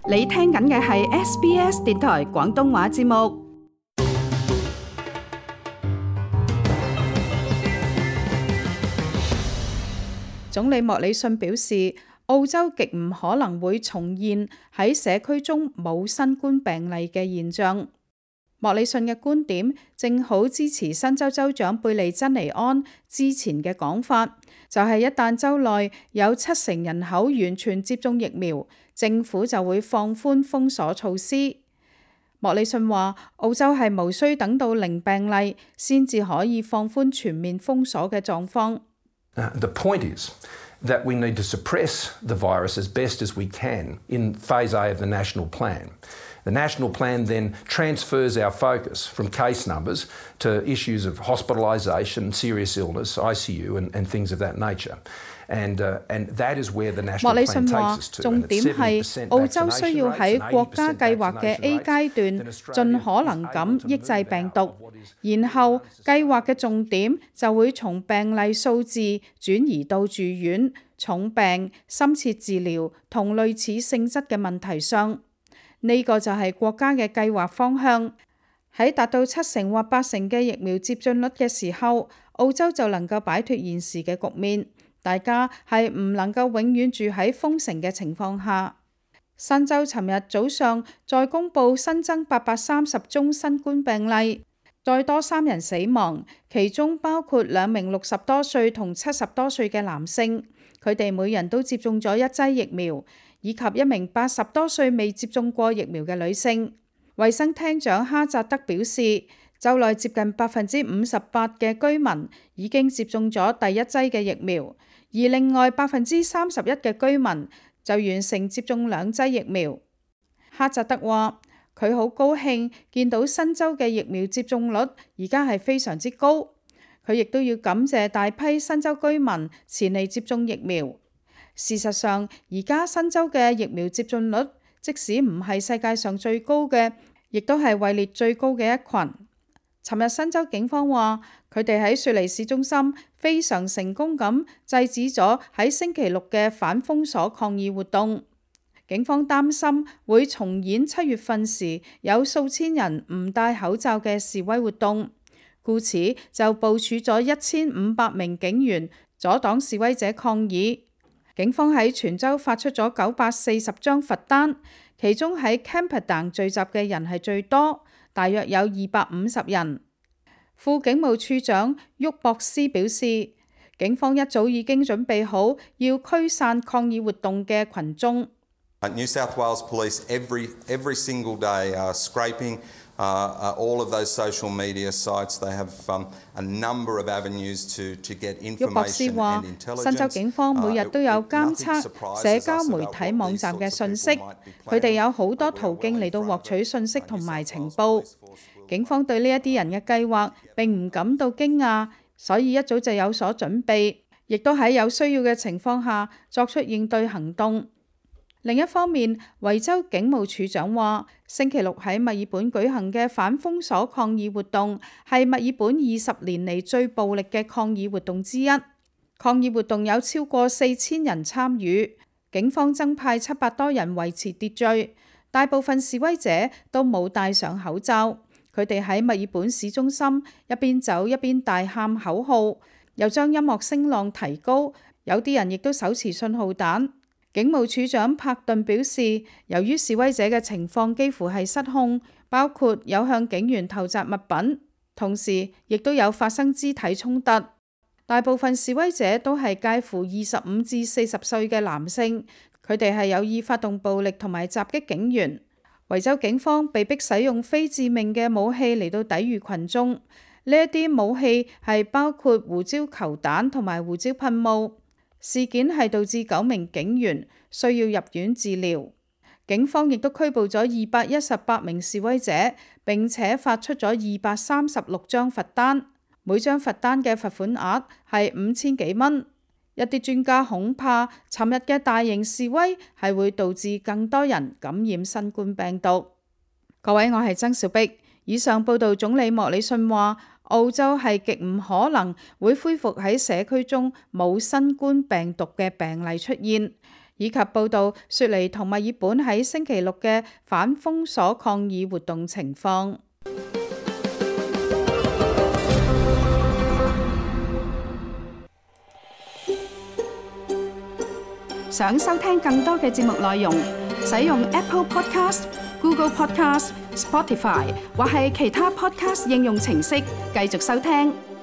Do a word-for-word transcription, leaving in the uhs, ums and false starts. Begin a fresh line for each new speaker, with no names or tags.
你聽緊嘅係 S B S 電台廣東話節目。總理莫里遜表示，澳洲極唔可能會重現喺社區中冇新冠病例嘅現象。莫里遜嘅觀點正好支持新州州長貝利珍尼安之前嘅講法，就係一旦州內有七成人口完全接種疫苗，政府就會放寬封鎖措施。莫里遜話，澳洲係無需等到零病例先至可以放寬全面封鎖嘅狀況。
Uh, the point is that we need to suppress the virus as best as we can in phase A of the national plan. The national plan then transfers our focus from case numbers to issues of hospitalisation, serious illness, I C U and, and things of that nature. And, uh, and that is where the national plan takes us to.
重點係澳洲需要喺國家計劃嘅 A 階段盡可能咁抑制病毒，然後計劃嘅重點就會從病例數字轉移到住院、重病、深切治療同類似性質嘅問題上。呢個就係國家嘅計劃方向。喺達到七成或八成嘅疫苗接種率嘅時候，澳洲就能夠擺脫現時嘅局面。大家係唔能夠永遠住喺封城嘅情況下。新州尋日早上再公布新增八百三十宗新冠病例，再多三人死亡，其中包括兩名六十多歲同七十多歲嘅男性，佢哋每人都接種咗一劑疫苗，以及一名八十多歲未接種過疫苗嘅女性。衛生廳長哈扎德表示，州內接近百分之五十八嘅居民已經接種咗第一劑嘅疫苗，而另外百分之三十一嘅居民就完成接種兩劑疫苗。哈扎德話，佢好高興見到新州嘅疫苗接種率而家係非常之高，佢亦都要感謝大批新州居民前嚟接種疫苗。事實上，而家新州嘅疫苗接種率即使唔係世界上最高嘅，亦都係位列最高嘅一群。尋日新州警方話，佢哋喺雪梨市中心非常成功咁制止咗喺星期六嘅反封鎖抗議活動。警方擔心會重演七月份時有數千人唔戴口罩嘅示威活動，故此就部署咗一千五百名警員阻擋示威者抗議。警方喺全州發出咗九百四十張罰單，其中喺 Camperdown 聚集嘅人係最多，大約有二百五十人。副警務處長沃博斯表示，警方一早已經準備好要驅散抗議活動嘅群眾。
New South Wales Police every every single day are scraping uh, all of those social media sites. They have um, a number of avenues to to get information and intelligence.
新州警方每日都有監測社交媒體網站嘅信息，佢哋有好多途徑嚟到獲取信息同埋情報。警方對呢一啲人嘅計劃並唔感到驚訝，所以一早就有所準備，亦都喺有需要嘅情況下作出應對行動。另一方面，維州警務處長話，星期六喺墨爾本舉行嘅反封鎖抗議活動係墨爾本二十年嚟最暴力嘅抗議活動之一。抗議活動有超過四千人參與，警方增派七百多人維持秩序，大部分示威者都冇戴上口罩。佢哋喺墨爾本市中心一邊走一邊大喊口號，又將音樂聲浪提高，有啲人亦都手持信號彈。警務處長柏頓表示，由於示威者嘅情況幾乎係失控，包括有向警員投擲物品，同時亦都有發生肢體衝突。大部分示威者都係介乎二十五至四十歲嘅男性，佢哋係有意發動暴力同埋襲擊警員。維州警方被迫使用非致命嘅武器嚟到抵禦群眾，呢一啲武器係包括胡椒球彈同埋胡椒噴霧。事件係導致九名警員需要入院治療。警方亦都拘捕咗二百一十八名示威者，並且發出咗二百三十六張罰單，每張罰單嘅罰款額係五千幾蚊。一啲專家恐怕尋日嘅大型示威係會導致更多人感染新冠病毒。各位，我係曾小碧。以上報道總理莫里遜話，澳洲係極唔可能會恢復喺社區中冇新冠病毒嘅病例出現， 以及報導雪梨同墨爾本喺星期六嘅反封鎖抗議活動情況。想收聽更多嘅節目內容，使用 Apple Podcast、Google Podcast、Spotify 或係其他 Podcast 應用程式繼續收聽。